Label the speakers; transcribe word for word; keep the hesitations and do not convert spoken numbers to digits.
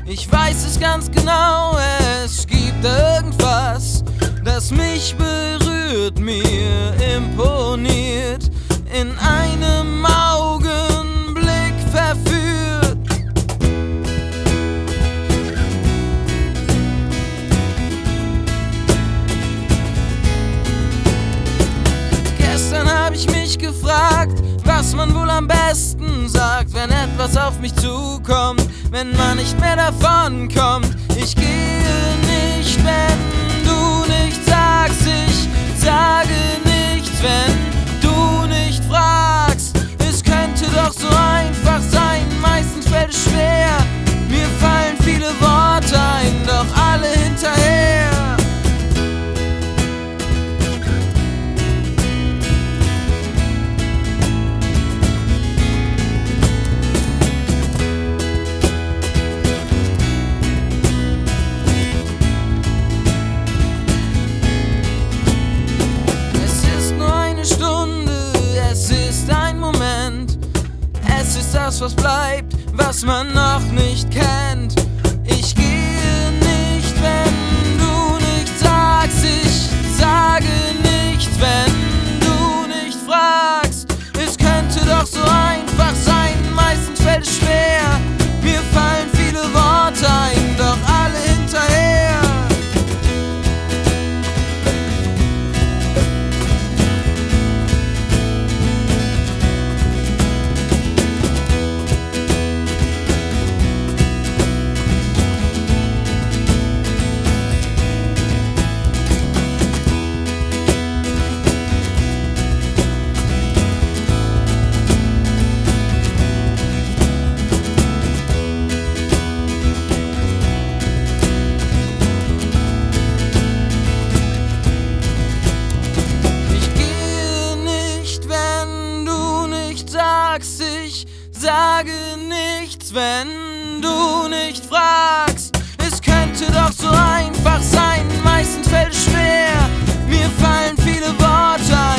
Speaker 1: Ich weiß es ganz genau, es gibt irgendwas, das mich berührt, mir imponiert, in einem Augenblick verführt. Gestern hab ich mich gefragt, was man wohl am besten sagt, wenn etwas auf mich zukommt, wenn man nicht mehr davon kommt. Ich gehe nicht, wenn du nichts sagst, ich sage nichts, wenn du nicht fragst. Es könnte doch so einfach sein, meistens fällt es schwer. Mir fallen viele Worte ein, doch alle hinterher. Es ist das, was bleibt, was man noch nicht kennt. Ich gehe nicht, wenn du nichts sagst. Ich sage nichts, wenn du nicht fragst. Es könnte doch so einfach sein, meistens fällt es schwer. Mir fallen viele Worte ein, doch alle hinterher. Ich sage nichts, wenn du nicht fragst. Es könnte doch so einfach sein, meistens fällt es schwer. Mir fallen viele Worte ein.